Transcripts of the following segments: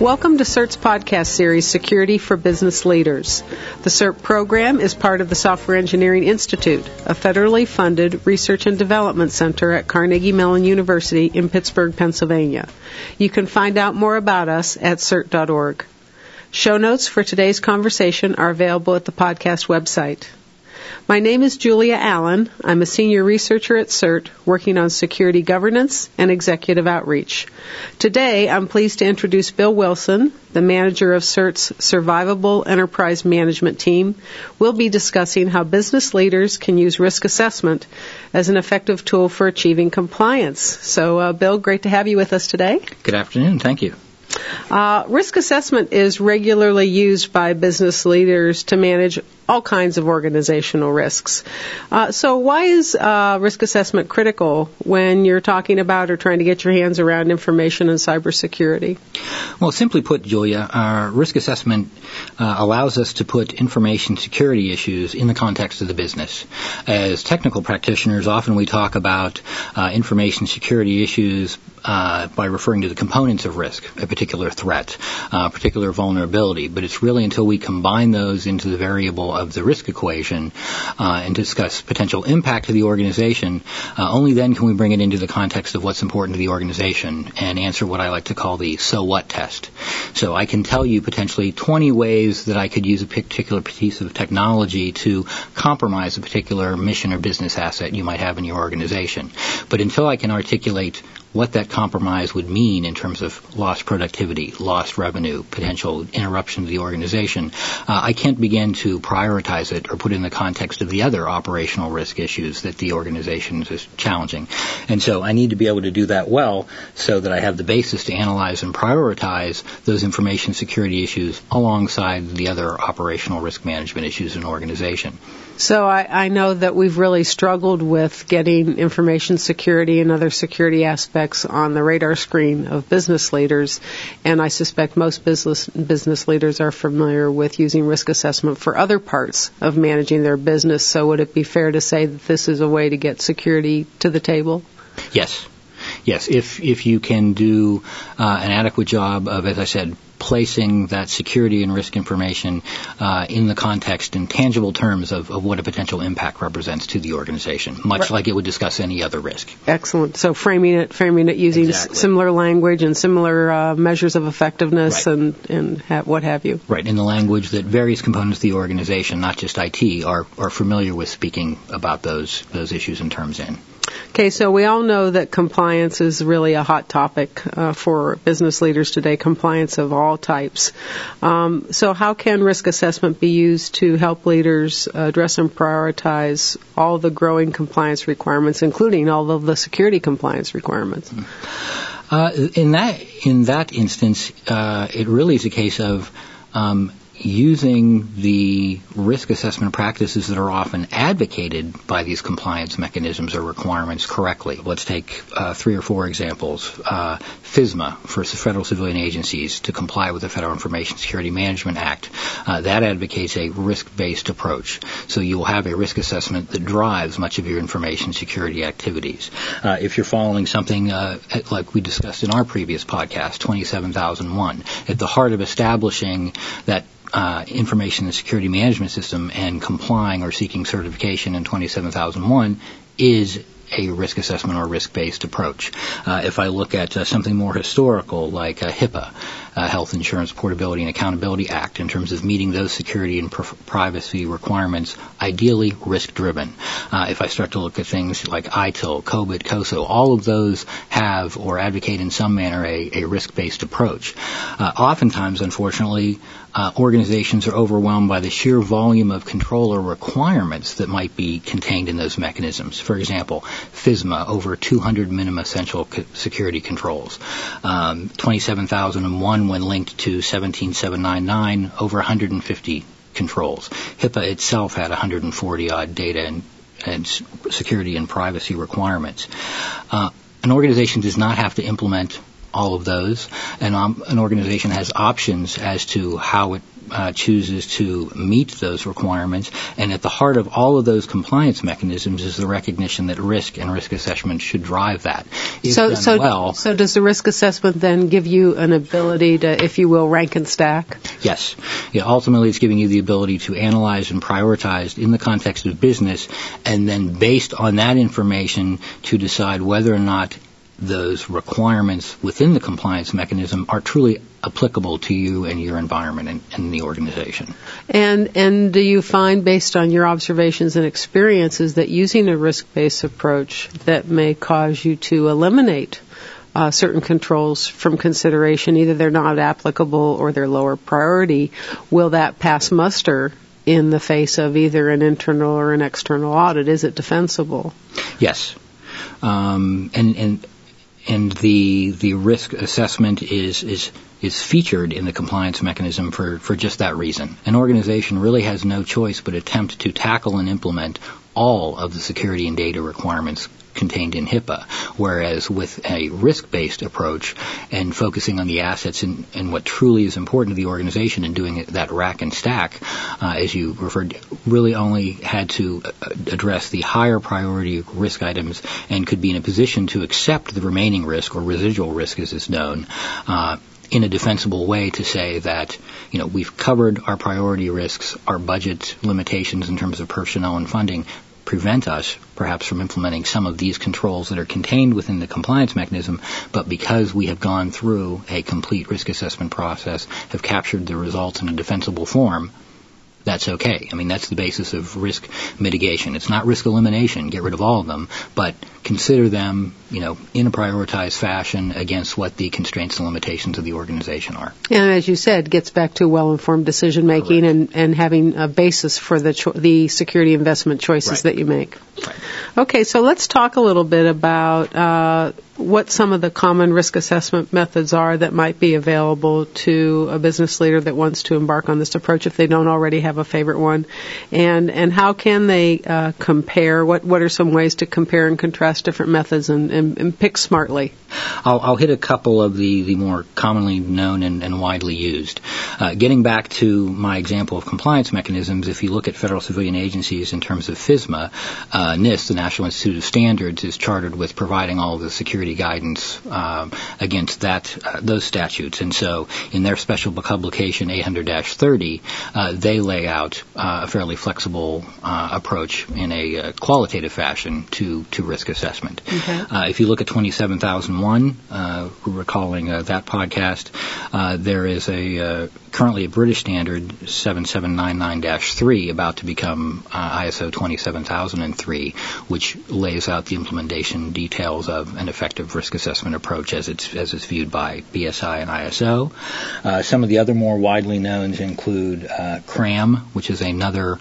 Welcome to CERT's podcast series, Security for Business Leaders. The CERT program is part of the Software Engineering Institute, a federally funded research and development center at Carnegie Mellon University in Pittsburgh, Pennsylvania. You can find out more about us at cert.org. Show notes for today's conversation are available at the podcast website. My name is Julia Allen. I'm a senior researcher at CERT, working on security governance and executive outreach. Today, I'm pleased to introduce Bill Wilson, the manager of CERT's Survivable Enterprise Management Team. We'll be discussing how business leaders can use risk assessment as an effective tool for achieving compliance. So, Bill, great to have you with us today. Good afternoon. Thank you. Risk assessment is regularly used by business leaders to manage all kinds of organizational risks. So why is risk assessment critical when you're talking about or trying to get your hands around information and cybersecurity? Well, simply put, Julia, risk assessment allows us to put information security issues in the context of the business. As technical practitioners, often we talk about information security issues by referring to the components of risk, a particular threat, a particular vulnerability. But it's really until we combine those into the variable of the risk equation and discuss potential impact to the organization, only then can we bring it into the context of what's important to the organization and answer what I like to call the so what test. So I can tell you potentially 20 ways that I could use a particular piece of technology to compromise a particular mission or business asset you might have in your organization. But until I can articulate what that compromise would mean in terms of lost productivity, lost revenue, potential interruption to the organization, I can't begin to prioritize it or put it in the context of the other operational risk issues that the organization is challenging. And so I need to be able to do that well so that I have the basis to analyze and prioritize those information security issues alongside the other operational risk management issues in an organization. So I know that we've really struggled with getting information security and other security aspects on the radar screen of business leaders, and I suspect most business leaders are familiar with using risk assessment for other parts of managing their business. So would it be fair to say that this is a way to get security to the table? Yes. Yes, if you can do an adequate job of, as I said, placing that security and risk information in the context in tangible terms of what a potential impact represents to the organization, much like it would discuss any other risk. Excellent. So framing it using exactly. Similar language and similar measures of effectiveness right. and what have you. Right, in the language that various components of the organization, not just IT, are familiar with speaking about those issues and terms in. Okay, so we all know that compliance is really a hot topic for business leaders today, compliance of all types. So how can risk assessment be used to help leaders address and prioritize all the growing compliance requirements, including all of the security compliance requirements? In that instance, it really is a case of using the risk assessment practices that are often advocated by these compliance mechanisms or requirements correctly. Let's take 3 or 4 examples. FISMA, for federal civilian agencies to comply with the Federal Information Security Management Act, that advocates a risk-based approach. So you will have a risk assessment that drives much of your information security activities. If you're following something like we discussed in our previous podcast, 27001, at the heart of establishing that information and security management system and complying or seeking certification in 27001 is a risk assessment or risk-based approach. If I look at something more historical like HIPAA, Health Insurance Portability and Accountability Act, in terms of meeting those security and privacy requirements, ideally risk-driven. If I start to look at things like ITIL, COBIT, COSO, all of those have or advocate in some manner a risk-based approach. Oftentimes, unfortunately, organizations are overwhelmed by the sheer volume of control or requirements that might be contained in those mechanisms. For example, FISMA, over 200 minimum essential security controls. 27001, when linked to 17799, over 150 controls. HIPAA itself had 140-odd data and security and privacy requirements. An organization does not have to implement all of those, and an organization has options as to how it chooses to meet those requirements, and at the heart of all of those compliance mechanisms is the recognition that risk and risk assessment should drive that. So does the risk assessment then give you an ability to, if you will, rank and stack? Yes. Yeah, ultimately, it's giving you the ability to analyze and prioritize in the context of business, and then based on that information to decide whether or not those requirements within the compliance mechanism are truly applicable to you and your environment and the organization. And do you find, based on your observations and experiences, that using a risk-based approach that may cause you to eliminate certain controls from consideration, either they're not applicable or they're lower priority, will that pass muster in the face of either an internal or an external audit? Is it defensible? Yes. And the risk assessment is featured in the compliance mechanism for just that reason. An organization really has no choice but attempt to tackle and implement all of the security and data requirements contained in HIPAA, whereas with a risk-based approach and focusing on the assets and what truly is important to the organization and doing that rack and stack, as you referred, really only had to address the higher priority risk items and could be in a position to accept the remaining risk, or residual risk as is known, in a defensible way, to say that, we've covered our priority risks, our budget limitations in terms of personnel and funding prevent us perhaps from implementing some of these controls that are contained within the compliance mechanism, but because we have gone through a complete risk assessment process, have captured the results in a defensible form, that's okay. I mean, that's the basis of risk mitigation. It's not risk elimination, get rid of all of them, but consider them, in a prioritized fashion against what the constraints and limitations of the organization are. And as you said, gets back to well-informed decision-making and having a basis for the security investment choices that you make. Right. Okay, so let's talk a little bit about what some of the common risk assessment methods are that might be available to a business leader that wants to embark on this approach if they don't already have a favorite one, and how can they compare? What are some ways to compare and contrast different methods and pick smartly? I'll hit a couple of the more commonly known and widely used. Getting back to my example of compliance mechanisms, if you look at federal civilian agencies in terms of FISMA, NIST, the National Institute of Standards, is chartered with providing all of the security guidance against those statutes. And so in their special publication 800-30, they lay out a fairly flexible approach in a qualitative fashion to risk assessment. Okay. If you look at 27001, recalling that podcast, there is currently a British standard 7799-3 about to become ISO 27003, which lays out the implementation details of an effective risk assessment approach as it's viewed by BSI and ISO. Some of the other more widely known include CRAM, which is another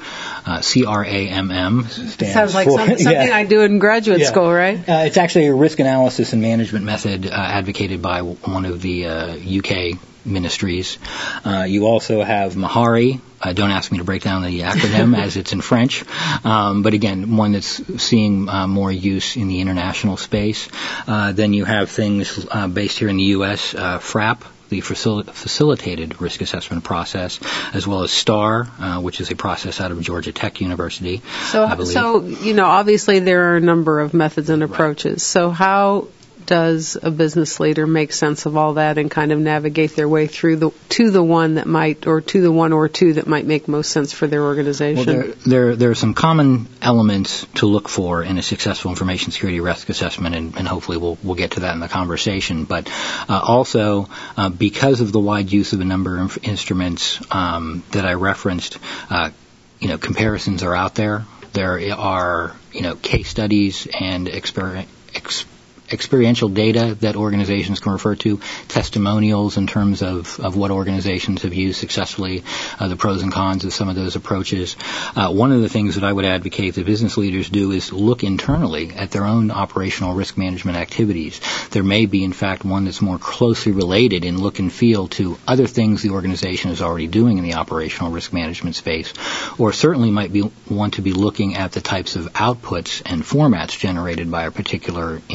CRAMM. Sounds like something I do in graduate school, right? It's actually a risk analysis and management method advocated by one of the UK ministries. You also have Mahari. Don't ask me to break down the acronym as it's in French, but again, one that's seeing more use in the international space. Then you have things based here in the U.S., FRAP, the Facilitated Risk Assessment Process, as well as STAR, which is a process out of Georgia Tech University. So obviously there are a number of methods and approaches. Right. So how does a business leader make sense of all that and kind of navigate their way through to the one or two that might make most sense for their organization? Well, there are some common elements to look for in a successful information security risk assessment, and hopefully we'll get to that in the conversation. But also, because of the wide use of a number of instruments that I referenced, comparisons are out there. There are case studies and experiential data that organizations can refer to, testimonials in terms of what organizations have used successfully, the pros and cons of some of those approaches. One of the things that I would advocate that business leaders do is look internally at their own operational risk management activities. There may be, in fact, one that's more closely related in look and feel to other things the organization is already doing in the operational risk management space, or certainly might want to be looking at the types of outputs and formats generated by a particular instrument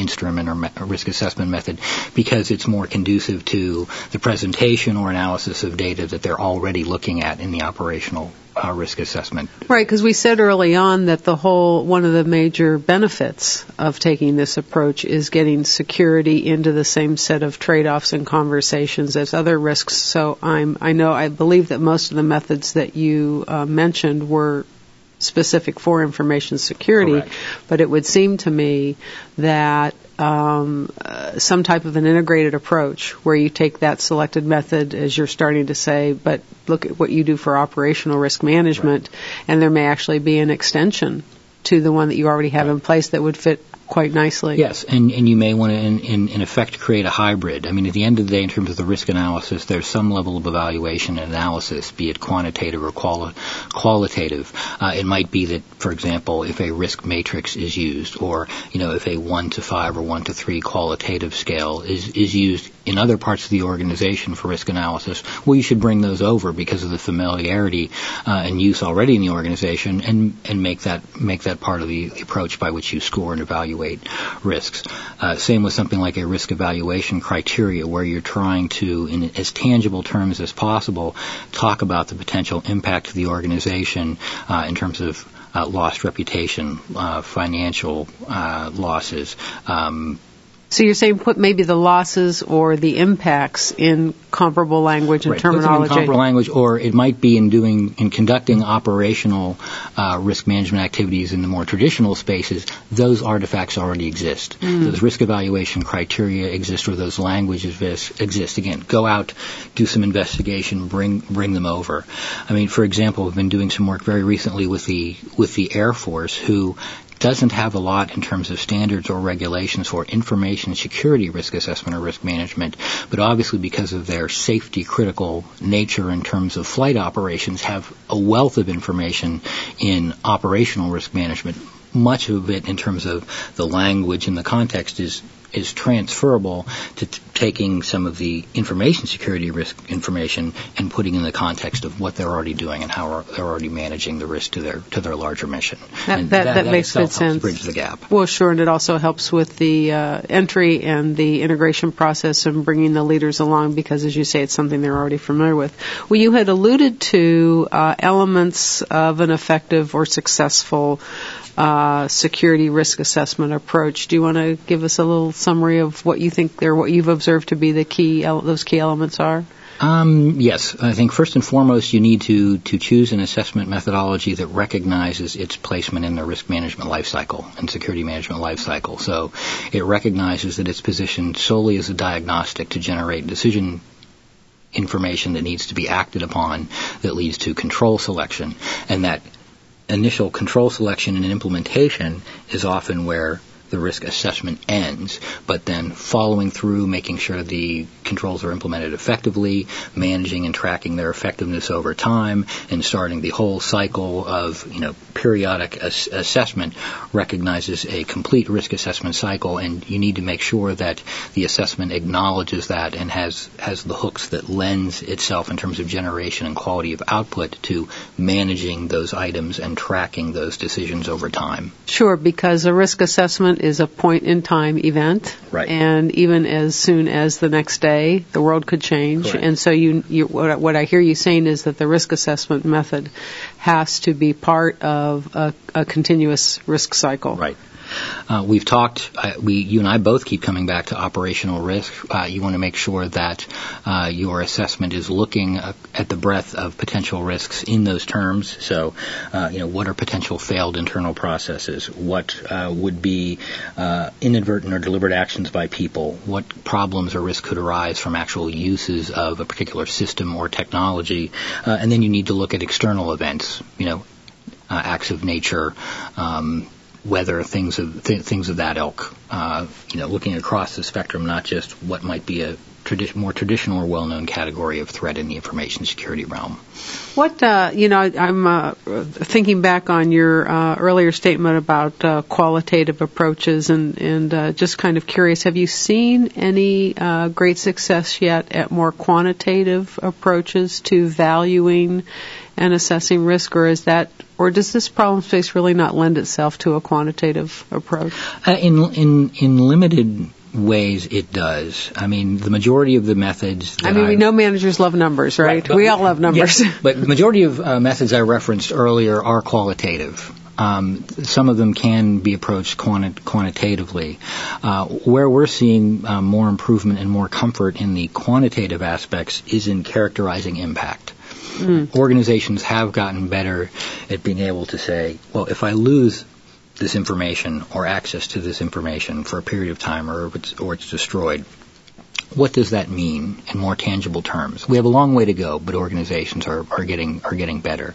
risk assessment method because it's more conducive to the presentation or analysis of data that they're already looking at in the operational risk assessment. Right, because we said early on that one of the major benefits of taking this approach is getting security into the same set of trade-offs and conversations as other risks. So I believe that most of the methods that you mentioned were specific for information security, correct. But it would seem to me that some type of an integrated approach where you take that selected method, as you're starting to say, but look at what you do for operational risk management, right. And there may actually be an extension to the one that you already have in place that would fit quite nicely. Yes, and you may want to, in effect, create a hybrid. I mean, at the end of the day, in terms of the risk analysis, there's some level of evaluation and analysis, be it quantitative or qualitative. It might be that, for example, if a risk matrix is used, or if a 1 to 5 or 1 to 3 qualitative scale is used in other parts of the organization for risk analysis, well, you should bring those over because of the familiarity and use already in the organization, and make that part of the approach by which you score and evaluate risks. Same with something like a risk evaluation criteria, where you're trying to, in as tangible terms as possible, talk about the potential impact to the organization in terms of lost reputation, financial losses. So you're saying put maybe the losses or the impacts in comparable language and right. terminology. Put them in comparable language, or it might be in conducting operational risk management activities in the more traditional spaces. Those artifacts already exist. Those risk evaluation criteria exist, or those languages exist. Again, go out, do some investigation, bring them over. I mean, for example, we've been doing some work very recently with the Air Force, who doesn't have a lot in terms of standards or regulations for information security risk assessment or risk management, but obviously because of their safety critical nature in terms of flight operations, have a wealth of information in operational risk management. Much of it in terms of the language and the context is transferable to taking some of the information security risk information and putting in the context of what they're already doing and how they're already managing the risk to their larger mission. That makes good sense. Bridge the gap. Well, sure, and it also helps with the entry and the integration process and bringing the leaders along, because, as you say, it's something they're already familiar with. Well, you had alluded to elements of an effective or successful security risk assessment approach. Do you want to give us a little summary of what you think or what you've observed to be those key elements are? Yes. I think first and foremost you need to choose an assessment methodology that recognizes its placement in the risk management life cycle and security management life cycle. So it recognizes that it's positioned solely as a diagnostic to generate decision information that needs to be acted upon that leads to control selection, and that initial control selection and implementation is often where the risk assessment ends, but then following through, making sure the controls are implemented effectively, managing and tracking their effectiveness over time, and starting the whole cycle of periodic assessment recognizes a complete risk assessment cycle, and you need to make sure that the assessment acknowledges that and has the hooks that lends itself in terms of generation and quality of output to managing those items and tracking those decisions over time. Sure, because a risk assessment is a point-in-time event, right. And even as soon as the next day, the world could change. Correct. And so what I hear you saying is that the risk assessment method has to be part of a continuous risk cycle. Right. We've talked, you and I both keep coming back to operational risk. You want to make sure that your assessment is looking at the breadth of potential risks in those terms. So, what are potential failed internal processes? What would be inadvertent or deliberate actions by people? What problems or risks could arise from actual uses of a particular system or technology? And then you need to look at external events, acts of nature, weather, things of that ilk. Looking across the spectrum, not just what might be a more traditional or well-known category of threat in the information security realm. What I'm thinking back on your earlier statement about qualitative approaches, and just kind of curious, have you seen any great success yet at more quantitative approaches to valuing and assessing risk, or does this problem space really not lend itself to a quantitative approach? In limited ways it does. I mean, the majority of the methods we know managers love numbers, right? We all love numbers. Yes, but the majority of methods I referenced earlier are qualitative. Some of them can be approached quantitatively. Where we're seeing more improvement and more comfort in the quantitative aspects is in characterizing impact. Organizations have gotten better at being able to say, well, if I lose this information or access to this information for a period of time or it's destroyed, what does that mean in more tangible terms? We have a long way to go, but organizations are getting better.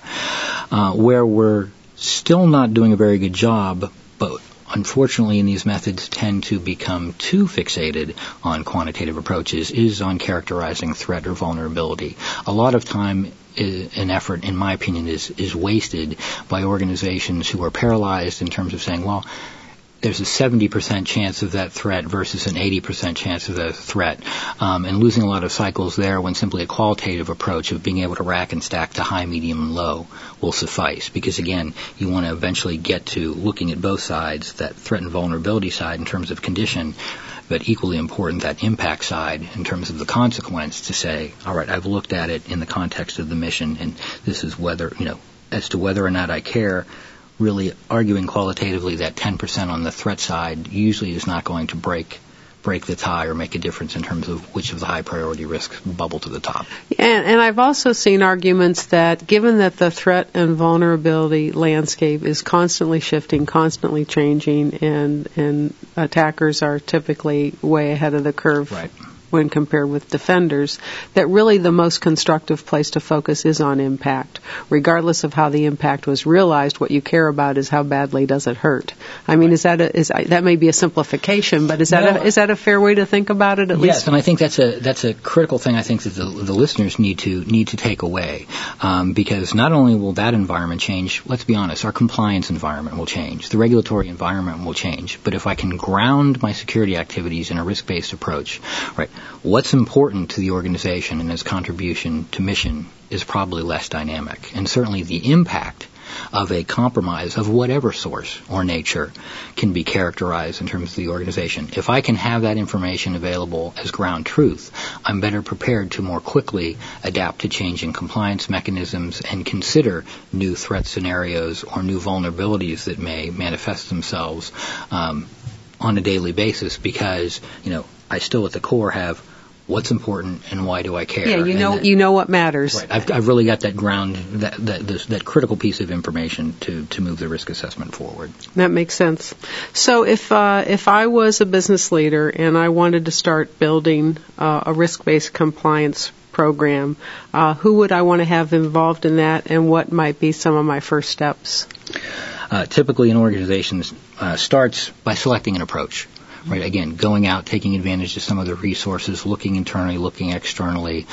Where we're still not doing a very good job, but unfortunately in these methods tend to become too fixated on quantitative approaches, is on characterizing threat or vulnerability. A lot of time and effort, in my opinion, is wasted by organizations who are paralyzed in terms of saying, well, there's a 70% chance of that threat versus an 80% chance of that threat, and losing a lot of cycles there when simply a qualitative approach of being able to rack and stack to high, medium, and low will suffice. Because, again, you want to eventually get to looking at both sides, that threat and vulnerability side in terms of condition, but equally important, that impact side in terms of the consequence, to say, all right, I've looked at it in the context of the mission, and this is whether, as to whether or not I care. Really arguing qualitatively that 10% on the threat side usually is not going to break the tie or make a difference in terms of which of the high priority risks bubble to the top. And I've also seen arguments that given that the threat and vulnerability landscape is constantly shifting, constantly changing, and attackers are typically way ahead of the curve. Right. When compared with defenders, that really the most constructive place to focus is on impact. Regardless of how the impact was realized, what you care about is how badly does it hurt. I mean, that may be a simplification, but is that a fair way to think about it at least? Yes, and I think that's a critical thing I think that the listeners need to take away, because not only will that environment change, let's be honest, our compliance environment will change, the regulatory environment will change, but if I can ground my security activities in a risk-based approach, right, what's important to the organization and its contribution to mission is probably less dynamic. And certainly the impact of a compromise of whatever source or nature can be characterized in terms of the organization. If I can have that information available as ground truth, I'm better prepared to more quickly adapt to changing compliance mechanisms and consider new threat scenarios or new vulnerabilities that may manifest themselves on a daily basis, because, I still at the core have what's important and why do I care. Yeah, you know what matters. Right. I've really got that ground, that critical piece of information to move the risk assessment forward. That makes sense. So if I was a business leader and I wanted to start building a risk-based compliance program, who would I want to have involved in that, and what might be some of my first steps? Typically, an organization starts by selecting an approach. Right, again, going out, taking advantage of some of the resources, looking internally, looking externally,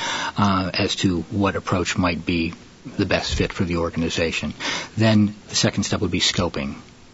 as to what approach might be the best fit for the organization. Then the second step would be scoping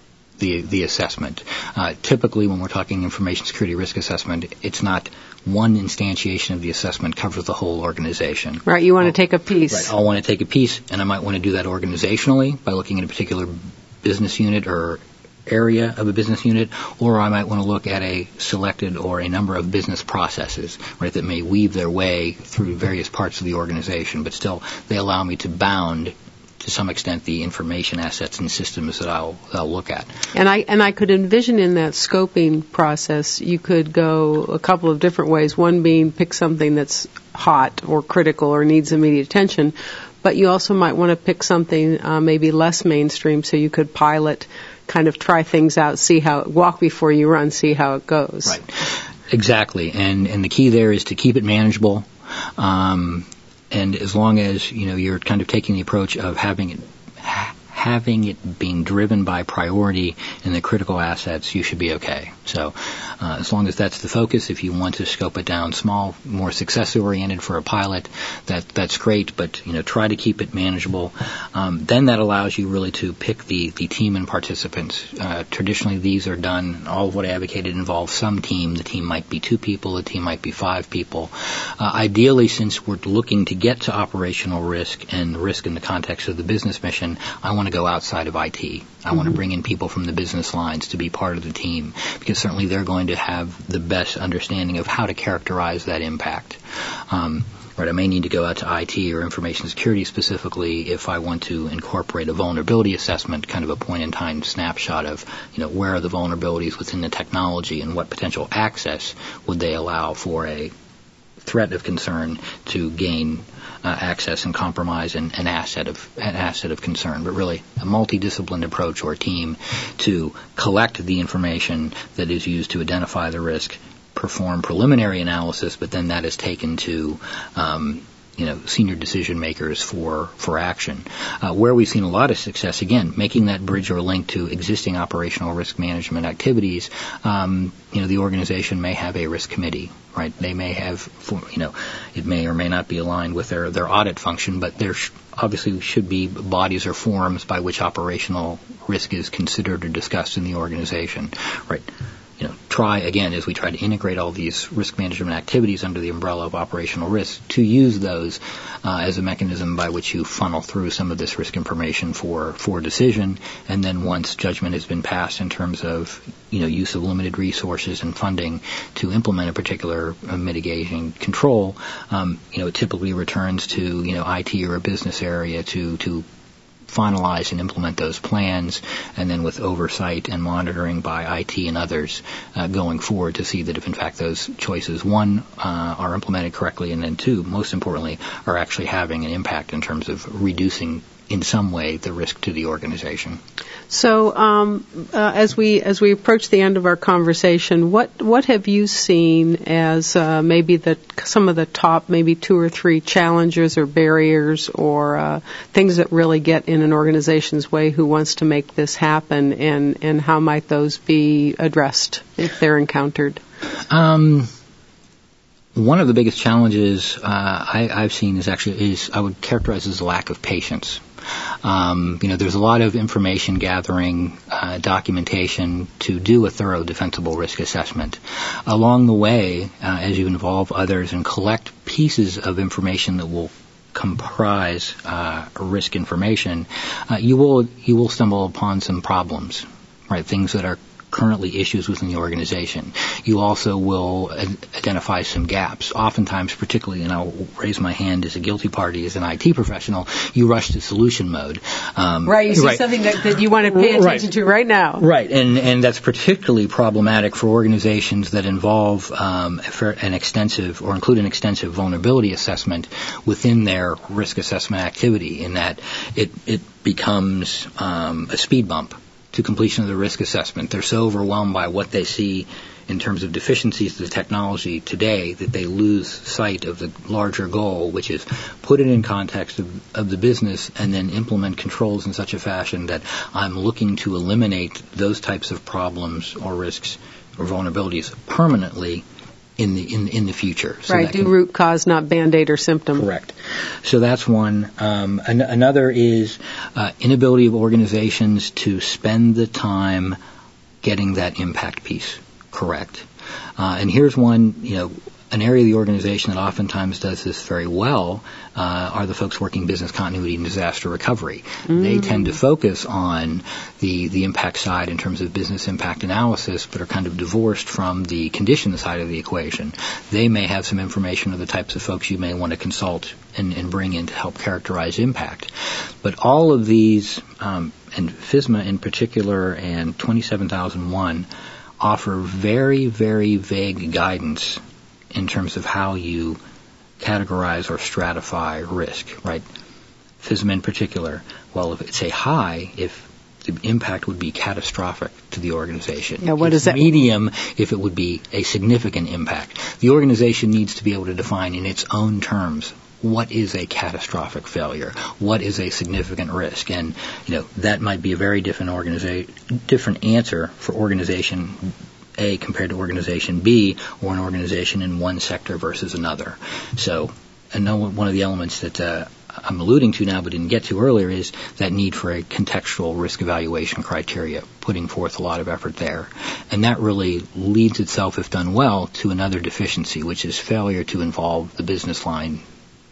the assessment. Typically, when we're talking information security risk assessment, it's not one instantiation of the assessment covers the whole organization. Right, you want to take a piece. Right, I'll want to take a piece, and I might want to do that organizationally by looking at a particular business unit or area of a business unit, or I might want to look at a selected or a number of business processes, right, that may weave their way through various parts of the organization, but still they allow me to bound to some extent the information assets and systems that I'll look at. And I could envision in that scoping process you could go a couple of different ways, one being pick something that's hot or critical or needs immediate attention, but you also might want to pick something maybe less mainstream, so you could pilot, kind of try things out, walk before you run, see how it goes. Right, exactly. And the key there is to keep it manageable. And as long as you're kind of taking the approach of having it being driven by priority and the critical assets, you should be okay. So as long as that's the focus, if you want to scope it down small, more success-oriented for a pilot, that's great, but try to keep it manageable. Then that allows you really to pick the team and participants. Traditionally, these are done, all of what I advocated involves some team. The team might be 2 people, the team might be 5 people. Ideally, since we're looking to get to operational risk and risk in the context of the business mission, I want to go outside of IT. I want to bring in people from the business lines to be part of the team, because certainly they're going to have the best understanding of how to characterize that impact. Right, I may need to go out to IT or information security specifically if I want to incorporate a vulnerability assessment, kind of a point-in-time snapshot of, where are the vulnerabilities within the technology and what potential access would they allow for a threat of concern to gain access and compromise an asset of concern. But really, a multidisciplined approach or team to collect the information that is used to identify the risk, perform preliminary analysis, but then that is taken to senior decision makers for action. Where we've seen a lot of success, again, making that bridge or link to existing operational risk management activities. The organization may have a risk committee, right? They may have, it may or may not be aligned with their audit function, but there obviously should be bodies or forums by which operational risk is considered or discussed in the organization, right? Try, again, as we try to integrate all these risk management activities under the umbrella of operational risk, to use those as a mechanism by which you funnel through some of this risk information for decision, and then once judgment has been passed in terms of use of limited resources and funding to implement a particular mitigation control, it typically returns to IT or a business area to finalize and implement those plans, and then with oversight and monitoring by IT and others going forward to see that if in fact those choices, one, are implemented correctly, and then two, most importantly, are actually having an impact in terms of reducing in some way the risk to the organization. So as we approach the end of our conversation, what have you seen as maybe some of the top maybe 2 or 3 challenges or barriers or things that really get in an organization's way who wants to make this happen, and how might those be addressed if they're encountered? One of the biggest challenges I've seen is I would characterize as a lack of patience. There's a lot of information gathering, documentation to do a thorough defensible risk assessment. Along the way, as you involve others and collect pieces of information that will comprise risk information, you will stumble upon some problems, right? Things that are currently issues within the organization. You also will identify some gaps. Oftentimes, particularly, and I'll raise my hand as a guilty party as an IT professional, you rush to solution mode. Right, you see something that you want to pay attention to right now. Right, and that's particularly problematic for organizations that involve an extensive or include an extensive vulnerability assessment within their risk assessment activity, in that it becomes a speed bump to completion of the risk assessment. They're so overwhelmed by what they see in terms of deficiencies to the technology today that they lose sight of the larger goal, which is put it in context of the business and then implement controls in such a fashion that I'm looking to eliminate those types of problems or risks or vulnerabilities permanently in the future. So right, do root cause, not Band-Aid or symptom. Correct. So that's one. Another is inability of organizations to spend the time getting that impact piece correct. And here's one, an area of the organization that oftentimes does this very well are the folks working business continuity and disaster recovery. They tend to focus on the impact side in terms of business impact analysis, but are kind of divorced from the condition side of the equation. They may have some information of the types of folks you may want to consult and bring in to help characterize impact. But all of these, and FISMA in particular and 27001, offer very, very vague guidance in terms of how you categorize or stratify risk, right? FISMA in particular, well, if it's a high, if the impact would be catastrophic to the organization. Yeah, what is that? Medium, if it would be a significant impact. The organization needs to be able to define in its own terms what is a catastrophic failure, what is a significant risk, and that might be a very different answer for organization A compared to organization B, or an organization in one sector versus another. So, I know one of the elements that I'm alluding to now but didn't get to earlier is that need for a contextual risk evaluation criteria, putting forth a lot of effort there. And that really leads itself, if done well, to another deficiency, which is failure to involve the business line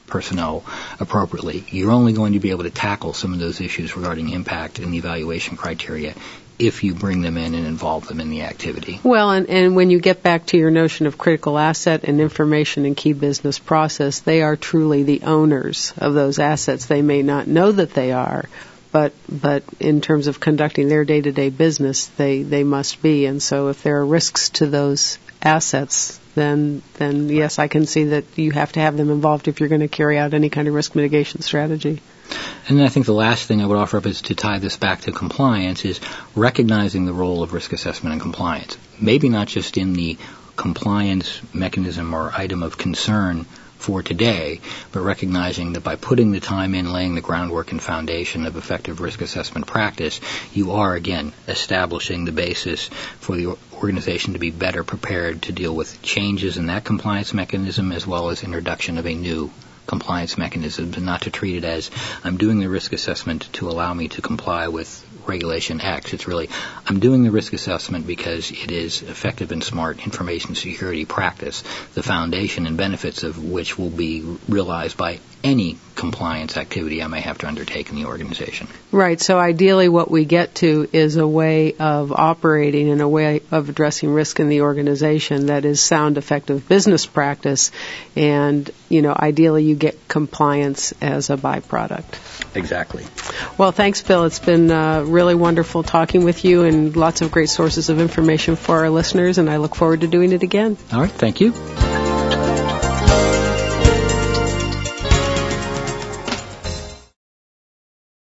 personnel appropriately. You're only going to be able to tackle some of those issues regarding impact and the evaluation criteria if you bring them in and involve them in the activity. Well, and when you get back to your notion of critical asset and information and key business process, they are truly the owners of those assets. They may not know that they are, but in terms of conducting their day-to-day business, they must be. And so if there are risks to those assets, then yes, I can see that you have to have them involved if you're going to carry out any kind of risk mitigation strategy. And I think the last thing I would offer up is to tie this back to compliance is recognizing the role of risk assessment and compliance. Maybe not just in the compliance mechanism or item of concern for today, but recognizing that by putting the time in, laying the groundwork and foundation of effective risk assessment practice, you are, again, establishing the basis for the organization to be better prepared to deal with changes in that compliance mechanism as well as introduction of a new compliance mechanism, and not to treat it as I'm doing the risk assessment to allow me to comply with regulation X. It's really I'm doing the risk assessment because it is effective and smart information security practice, the foundation and benefits of which will be realized by any compliance activity I may have to undertake in the organization. Right. So ideally what we get to is a way of operating and a way of addressing risk in the organization that is sound, effective business practice, and, ideally you get compliance as a byproduct. Exactly. Well, thanks, Bill. It's been really wonderful talking with you and lots of great sources of information for our listeners, and I look forward to doing it again. All right. Thank you.